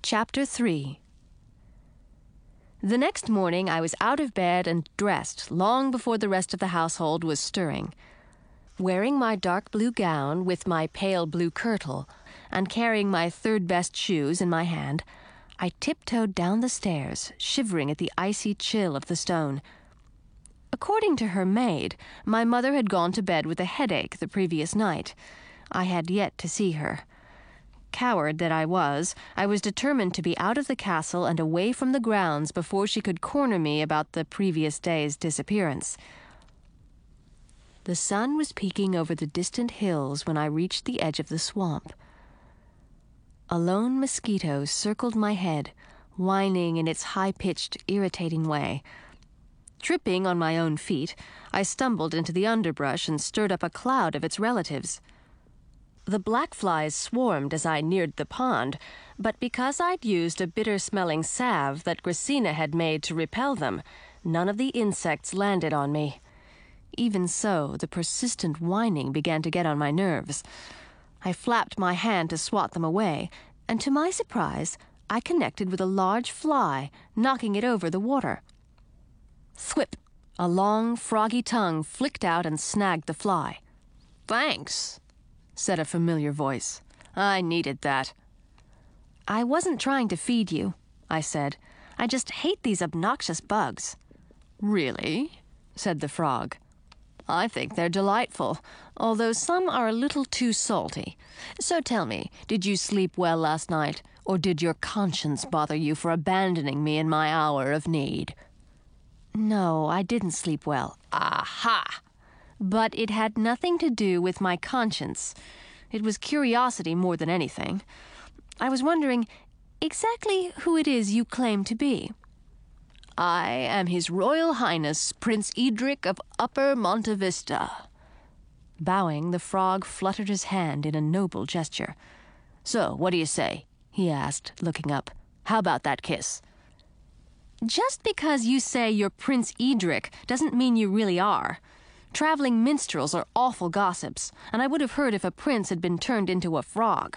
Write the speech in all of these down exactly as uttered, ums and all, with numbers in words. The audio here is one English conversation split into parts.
Chapter three. The next morning I was out of bed and dressed long before the rest of the household was stirring. Wearing my dark blue gown with my pale blue kirtle, and carrying my third-best shoes in my hand, I tiptoed down the stairs, shivering at the icy chill of the stone. According to her maid, my mother had gone to bed with a headache the previous night. I had yet to see her. Coward that I was, I was determined to be out of the castle and away from the grounds before she could corner me about the previous day's disappearance. The sun was peeking over the distant hills when I reached the edge of the swamp. A lone mosquito circled my head, whining in its high-pitched, irritating way. Tripping on my own feet, I stumbled into the underbrush and stirred up a cloud of its relatives. The black flies swarmed as I neared the pond, but because I'd used a bitter-smelling salve that Gracina had made to repel them, none of the insects landed on me. Even so, the persistent whining began to get on my nerves. I flapped my hand to swat them away, and to my surprise, I connected with a large fly, knocking it over the water. Thwip! A long, froggy tongue flicked out and snagged the fly. "Thanks," said a familiar voice. "I needed that." "I wasn't trying to feed you," I said. "I just hate these obnoxious bugs." "Really?" said the frog. "I think they're delightful, although some are a little too salty. So tell me, did you sleep well last night, or did your conscience bother you for abandoning me in my hour of need?" "No, I didn't sleep well." "Aha!" But it had nothing to do with my conscience. It was curiosity more than anything. I was wondering exactly who it is you claim to be. "I am His Royal Highness Prince Edric of Upper Monte Vista." Bowing, the frog fluttered his hand in a noble gesture. "So, what do you say?" he asked, looking up. "How about that kiss?" "Just because you say you're Prince Edric doesn't mean you really are. Traveling minstrels are awful gossips, and I would have heard if a prince had been turned into a frog."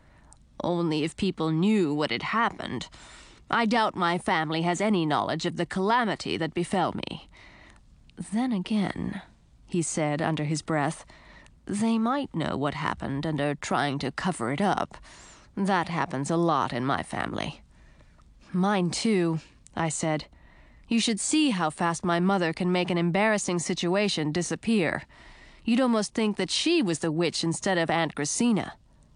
"Only if people knew what had happened. I doubt my family has any knowledge of the calamity that befell me." "Then again," he said under his breath, "they might know what happened and are trying to cover it up. That happens a lot in my family." "Mine too," I said. "You should see how fast my mother can make an embarrassing situation disappear. You'd almost think that she was the witch instead of Aunt Gracina."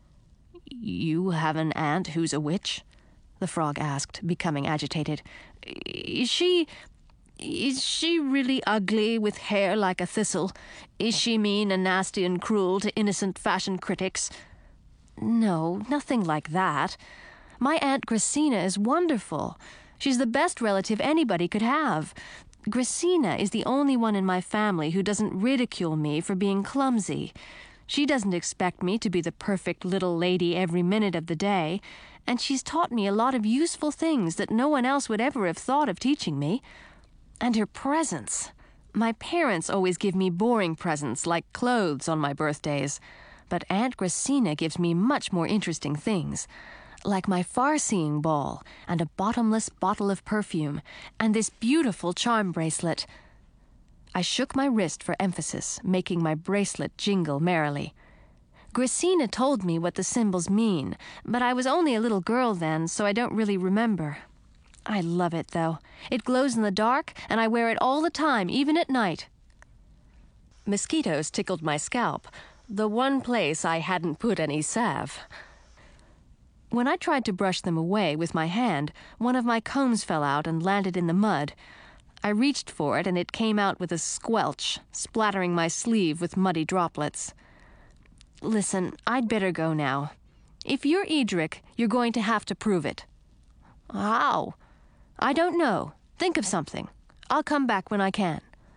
"You have an aunt who's a witch?" the frog asked, becoming agitated. "Is she... is she really ugly with hair like a thistle? Is she mean and nasty and cruel to innocent fashion critics?" "No, nothing like that. My Aunt Gracina is wonderful. She's the best relative anybody could have. Gracina is the only one in my family who doesn't ridicule me for being clumsy. She doesn't expect me to be the perfect little lady every minute of the day, and she's taught me a lot of useful things that no one else would ever have thought of teaching me. And her presents. My parents always give me boring presents like clothes on my birthdays, but Aunt Gracina gives me much more interesting things, like my far-seeing ball, and a bottomless bottle of perfume, and this beautiful charm bracelet." I shook my wrist for emphasis, making my bracelet jingle merrily. "Gracina told me what the symbols mean, but I was only a little girl then, so I don't really remember. I love it, though. It glows in the dark, and I wear it all the time, even at night." Mosquitoes tickled my scalp, the one place I hadn't put any salve. When I tried to brush them away with my hand, one of my combs fell out and landed in the mud. I reached for it, and it came out with a squelch, splattering my sleeve with muddy droplets. "Listen, I'd better go now. If you're Edric, you're going to have to prove it." "How?" "I don't know. Think of something. I'll come back when I can."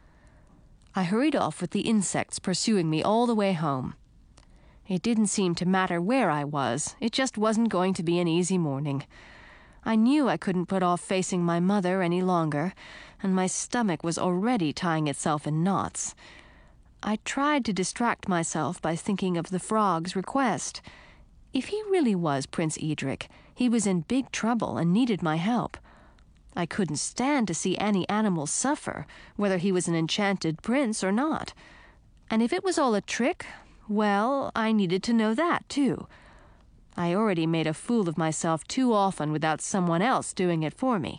I hurried off with the insects pursuing me all the way home. It didn't seem to matter where I was. It just wasn't going to be an easy morning. I knew I couldn't put off facing my mother any longer, and my stomach was already tying itself in knots. I tried to distract myself by thinking of the frog's request. If he really was Prince Edric, he was in big trouble and needed my help. I couldn't stand to see any animal suffer, whether he was an enchanted prince or not. And if it was all a trick, well, I needed to know that, too. I already made a fool of myself too often without someone else doing it for me.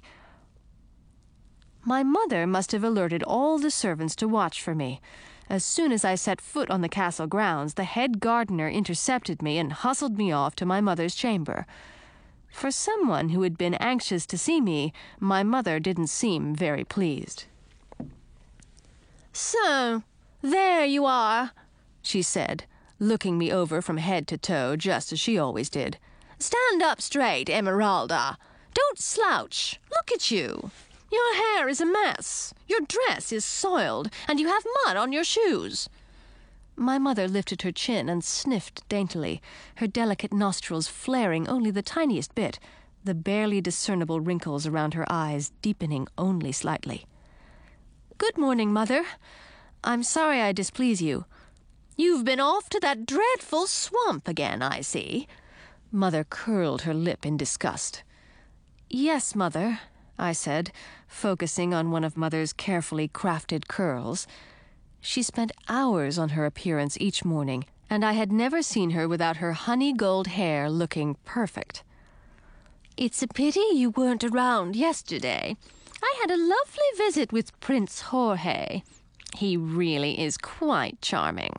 My mother must have alerted all the servants to watch for me. As soon as I set foot on the castle grounds, the head gardener intercepted me and hustled me off to my mother's chamber. For someone who had been anxious to see me, my mother didn't seem very pleased. "So, there you are," she said, looking me over from head to toe just as she always did. "Stand up straight, Emeralda. Don't slouch. Look at you. Your hair is a mess, your dress is soiled, and you have mud on your shoes." My mother lifted her chin and sniffed daintily, her delicate nostrils flaring only the tiniest bit, the barely discernible wrinkles around her eyes deepening only slightly. "Good morning, Mother. I'm sorry I displease you." "You've been off to that dreadful swamp again, I see." Mother curled her lip in disgust. "Yes, Mother," I said, focusing on one of Mother's carefully crafted curls. She spent hours on her appearance each morning, and I had never seen her without her honey gold hair looking perfect. "It's a pity you weren't around yesterday. I had a lovely visit with Prince Jorge. He really is quite charming."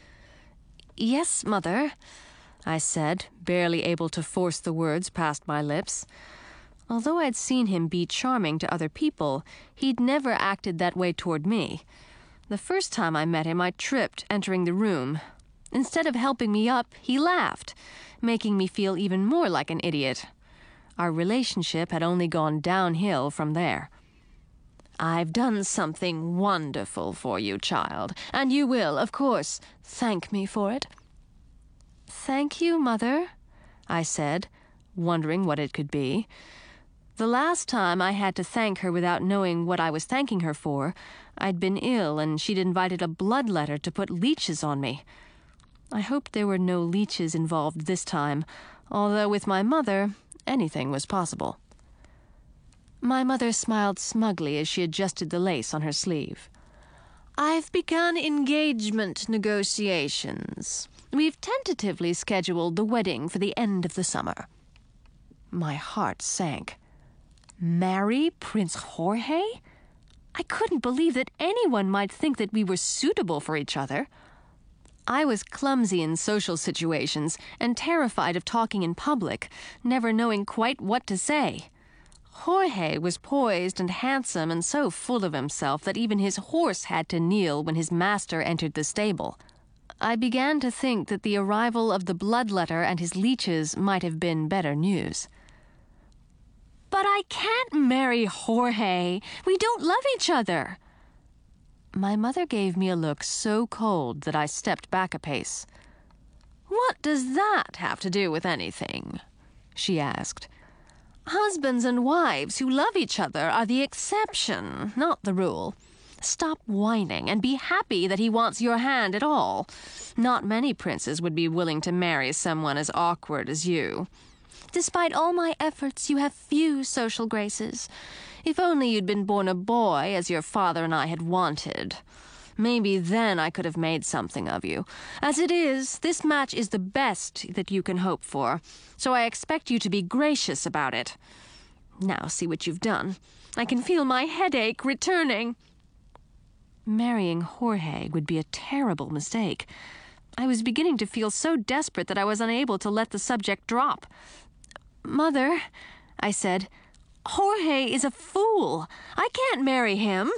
"Yes, Mother," I said, barely able to force the words past my lips. Although I'd seen him be charming to other people, he'd never acted that way toward me. The first time I met him, I tripped entering the room. Instead of helping me up, he laughed, making me feel even more like an idiot. Our relationship had only gone downhill from there. "I've done something wonderful for you, child, and you will, of course, thank me for it." "Thank you, Mother," I said, wondering what it could be. The last time I had to thank her without knowing what I was thanking her for, I'd been ill and she'd invited a bloodletter to put leeches on me. I hoped there were no leeches involved this time, although with my mother, anything was possible. My mother smiled smugly as she adjusted the lace on her sleeve. "I've begun engagement negotiations. We've tentatively scheduled the wedding for the end of the summer." My heart sank. Marry Prince Jorge? I couldn't believe that anyone might think that we were suitable for each other. I was clumsy in social situations and terrified of talking in public, never knowing quite what to say. Jorge was poised and handsome and so full of himself that even his horse had to kneel when his master entered the stable. I began to think that the arrival of the bloodletter and his leeches might have been better news. "But I can't marry Jorge. We don't love each other." My mother gave me a look so cold that I stepped back a pace. "What does that have to do with anything?" she asked. "Husbands and wives who love each other are the exception, not the rule. Stop whining and be happy that he wants your hand at all. Not many princes would be willing to marry someone as awkward as you. Despite all my efforts, you have few social graces. If only you'd been born a boy, as your father and I had wanted. Maybe then I could have made something of you. As it is, this match is the best that you can hope for, so I expect you to be gracious about it. Now see what you've done. I can feel my headache returning." Marrying Jorge would be a terrible mistake. I was beginning to feel so desperate that I was unable to let the subject drop. "Mother," I said, "Jorge is a fool. I can't marry him."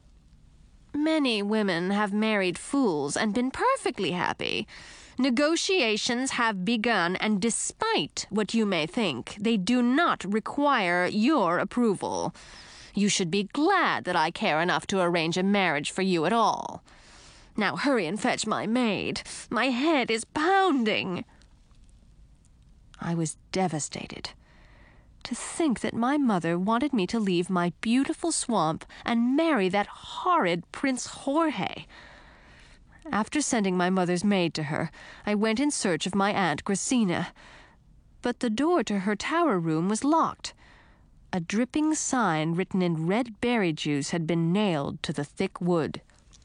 "Many women have married fools and been perfectly happy. Negotiations have begun, and despite what you may think, they do not require your approval. You should be glad that I care enough to arrange a marriage for you at all. Now hurry and fetch my maid. My head is pounding." I was devastated. To think that my mother wanted me to leave my beautiful swamp and marry that horrid Prince Jorge. After sending my mother's maid to her, I went in search of my Aunt Gracina. But the door to her tower room was locked. A dripping sign written in red berry juice had been nailed to the thick wood.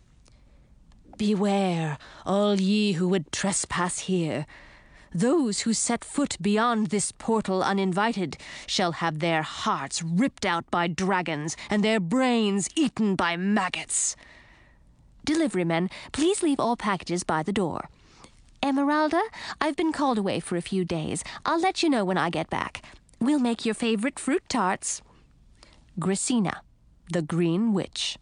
"Beware, all ye who would trespass here. Those who set foot beyond this portal uninvited shall have their hearts ripped out by dragons and their brains eaten by maggots. Deliverymen, please leave all packages by the door. Emeralda, I've been called away for a few days. I'll let you know when I get back. We'll make your favorite fruit tarts. Gracina, the Green Witch."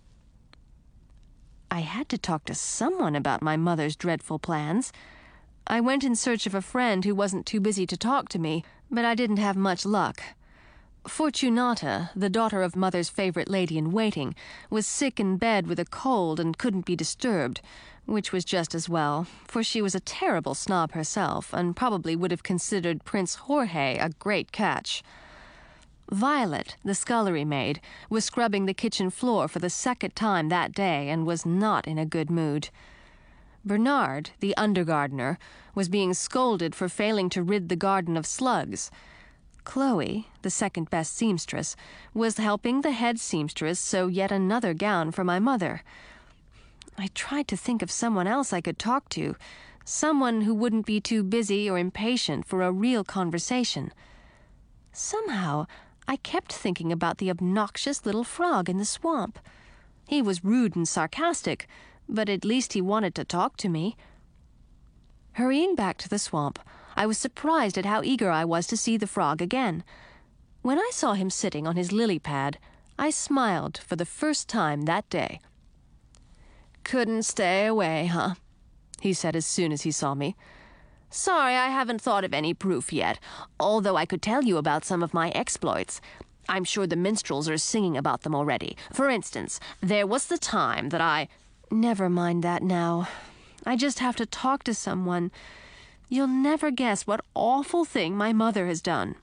I had to talk to someone about my mother's dreadful plans. I went in search of a friend who wasn't too busy to talk to me, but I didn't have much luck. Fortunata, the daughter of Mother's favorite lady-in-waiting, was sick in bed with a cold and couldn't be disturbed, which was just as well, for she was a terrible snob herself and probably would have considered Prince Jorge a great catch. Violet, the scullery maid, was scrubbing the kitchen floor for the second time that day and was not in a good mood. Bernard, the undergardener, was being scolded for failing to rid the garden of slugs. Chloe, the second-best seamstress, was helping the head seamstress sew yet another gown for my mother. I tried to think of someone else I could talk to, someone who wouldn't be too busy or impatient for a real conversation. Somehow, I kept thinking about the obnoxious little frog in the swamp. He was rude and sarcastic, but at least he wanted to talk to me. Hurrying back to the swamp, I was surprised at how eager I was to see the frog again. When I saw him sitting on his lily pad, I smiled for the first time that day. "Couldn't stay away, huh?" he said as soon as he saw me. "Sorry I haven't thought of any proof yet, although I could tell you about some of my exploits. I'm sure the minstrels are singing about them already. For instance, there was the time that I—" "Never mind that now. I just have to talk to someone. You'll never guess what awful thing my mother has done."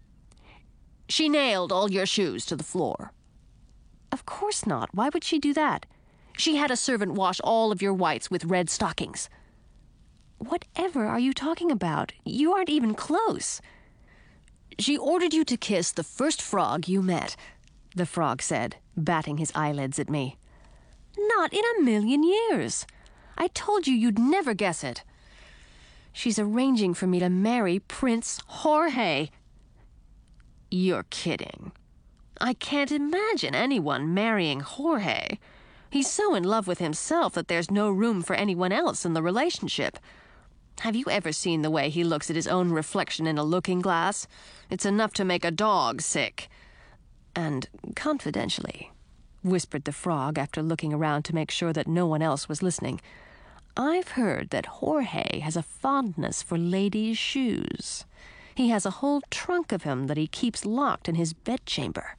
"She nailed all your shoes to the floor." "Of course not. Why would she do that?" "She had a servant wash all of your whites with red stockings." "Whatever are you talking about? You aren't even close." "She ordered you to kiss the first frog you met," the frog said, batting his eyelids at me. "Not in a million years. I told you you'd never guess it." "She's arranging for me to marry Prince Jorge." "You're kidding." "I can't imagine anyone marrying Jorge. He's so in love with himself that there's no room for anyone else in the relationship. Have you ever seen the way he looks at his own reflection in a looking glass? It's enough to make a dog sick." "And confidentially," whispered the frog after looking around to make sure that no one else was listening, "I've heard that Jorge has a fondness for ladies' shoes. He has a whole trunk of them that he keeps locked in his bedchamber."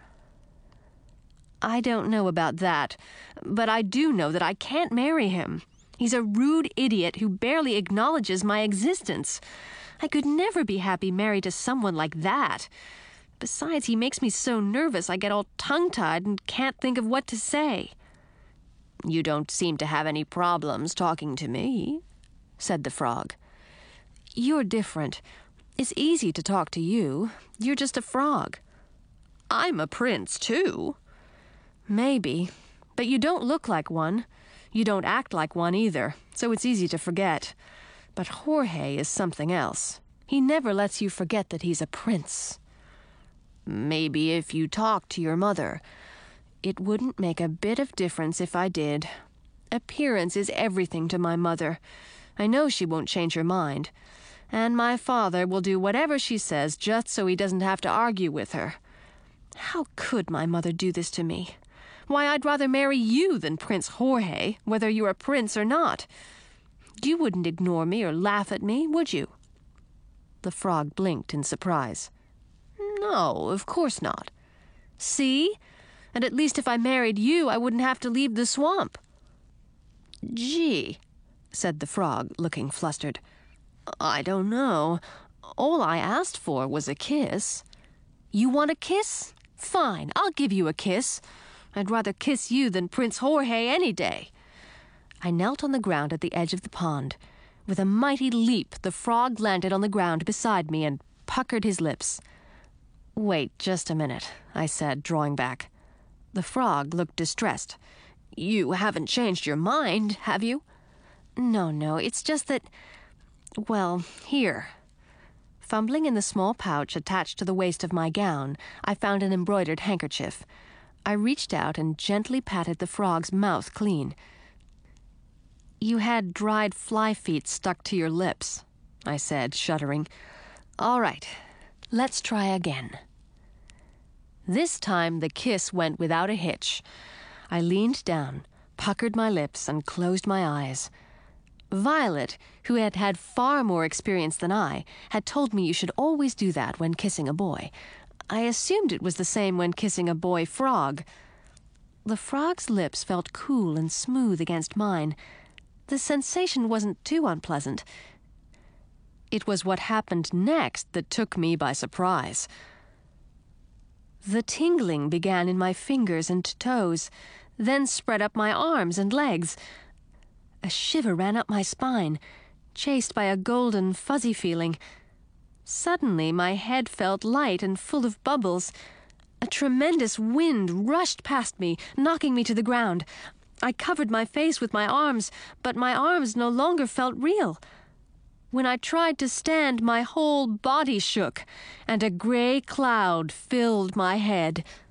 "I don't know about that, but I do know that I can't marry him. He's a rude idiot who barely acknowledges my existence. I could never be happy married to someone like that. Besides, he makes me so nervous I get all tongue-tied and can't think of what to say." "You don't seem to have any problems talking to me," said the frog. "You're different. It's easy to talk to you. You're just a frog." "I'm a prince, too." "Maybe, but you don't look like one. You don't act like one either, so it's easy to forget. But Jorge is something else. He never lets you forget that he's a prince." "Maybe if you talk to your mother." "It wouldn't make a bit of difference if I did. Appearance is everything to my mother. I know she won't change her mind. And my father will do whatever she says just so he doesn't have to argue with her. How could my mother do this to me? Why, I'd rather marry you than Prince Jorge, whether you're a prince or not. You wouldn't ignore me or laugh at me, would you?" The frog blinked in surprise. "No, of course not." "See? And at least if I married you, I wouldn't have to leave the swamp." "Gee," said the frog, looking flustered. "I don't know. All I asked for was a kiss." "You want a kiss? Fine, I'll give you a kiss. I'd rather kiss you than Prince Jorge any day." I knelt on the ground at the edge of the pond. With a mighty leap, the frog landed on the ground beside me and puckered his lips. "Wait just a minute," I said, drawing back. The frog looked distressed. "You haven't changed your mind, have you?" "No, no, it's just that... well, here." Fumbling in the small pouch attached to the waist of my gown, I found an embroidered handkerchief. I reached out and gently patted the frog's mouth clean. "You had dried fly feet stuck to your lips," I said, shuddering. "All right, let's try again." This time the kiss went without a hitch. I leaned down, puckered my lips, and closed my eyes. Violet, who had had far more experience than I, had told me you should always do that when kissing a boy. I assumed it was the same when kissing a boy frog. The frog's lips felt cool and smooth against mine. The sensation wasn't too unpleasant. It was what happened next that took me by surprise. The tingling began in my fingers and toes, then spread up my arms and legs. A shiver ran up my spine, chased by a golden, fuzzy feeling. Suddenly, my head felt light and full of bubbles. A tremendous wind rushed past me, knocking me to the ground. I covered my face with my arms, but my arms no longer felt real. When I tried to stand, my whole body shook, and a gray cloud filled my head.